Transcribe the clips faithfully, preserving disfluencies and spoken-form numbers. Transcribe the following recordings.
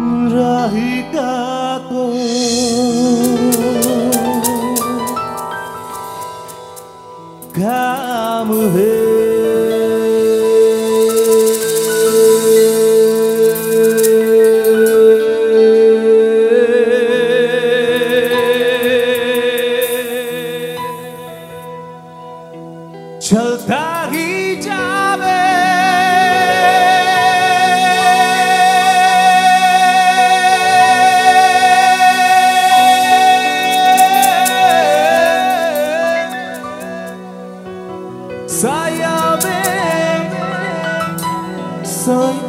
राही का तो काम है। चलता ही जावे साया में साया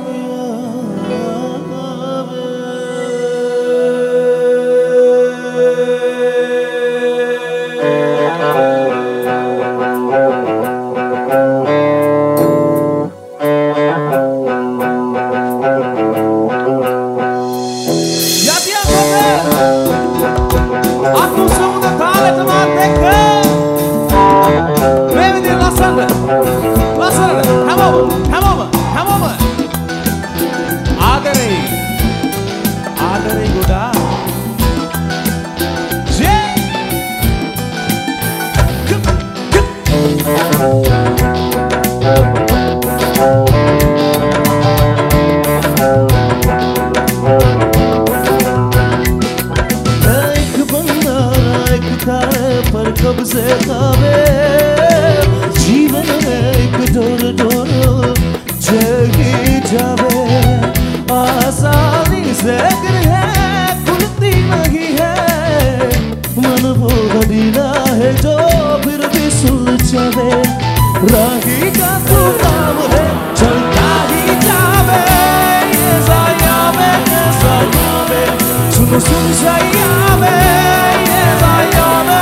पर कब से खावे जीवन में एक डोर डोर जगी जावे। आसानी से है खुलती नहीं है मन वो घड़ीला है जो फिर भी सुलझावे। राही का तू काम है चलता ही जावे ये साया में ये साया में सुनो सुन साया में ये साया में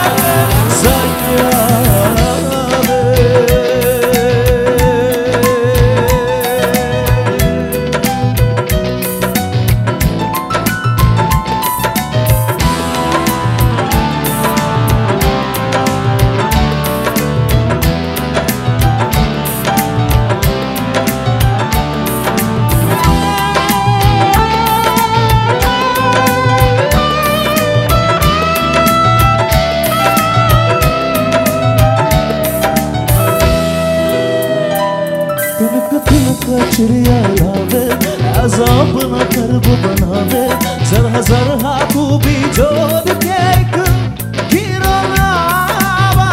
चिड़िया लावे अज़ाब न करब बनावे जरा जरा तू भी जोड़ के एक हीरो लावा।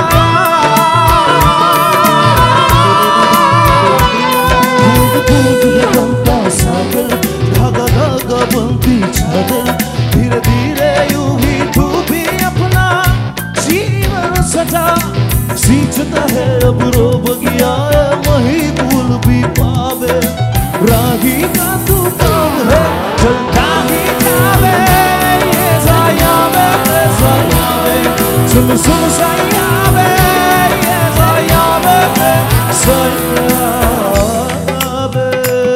बूंद बूंद में बनता सागर धागा धागा बनती चादर धीरे धीरे यूं ही तू भी अपना जीवन सजा सींचता है अब रो बगिया वही फूल भी पावे। राही का तू काम है चलता ही जावे ये साया में ये साया में सुन सुन साया में ये साया में ये साया में।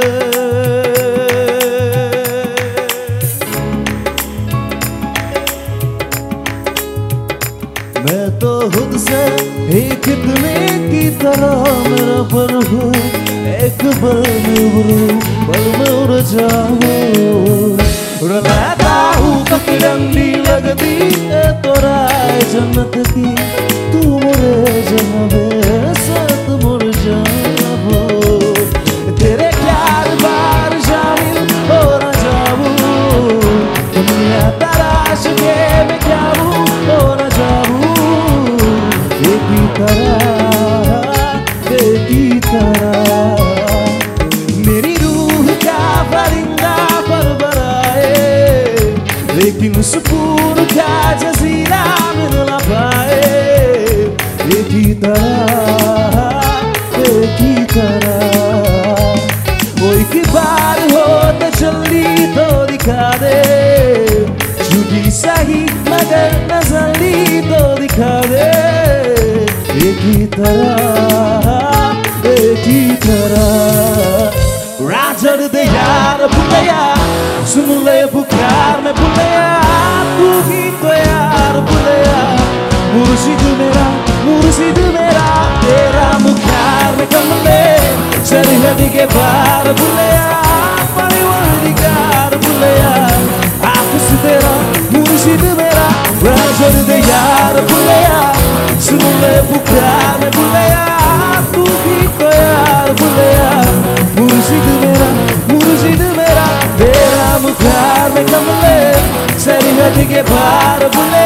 मैं तो खुद से एक इतने की तरह मेरा पर हूँ एक बार में पल में उड़ जाऊं रहता हूँ पकड़नी लगती है तो राय जन्नत की तू मुरे जहाँ साथ मुड़ जाओ तेरे प्यार बार शामिल हो न जाऊं दुनिया तराश के मैं क्या हूँ हो न जाऊं एक ही तरह एक ही तरह लेकिन सुकून का जज़ीरा मिल ना पाए। एक ही तरह एक ही तरह वो एक बार हो तो जल्दी तो दिखा दे झूठी सही मगर नजरी तो दिखा दे। एक ही तरह एक ही तरह राजर दे यार बुलया सुन ले पुकार में बुलया तू ही तो यार बुलया मुर्शिद मेरा मुर्शिद मेरा तेरा मुखार में कमले सरहद के पार बुलया परिवार बुलया के बाहर बुले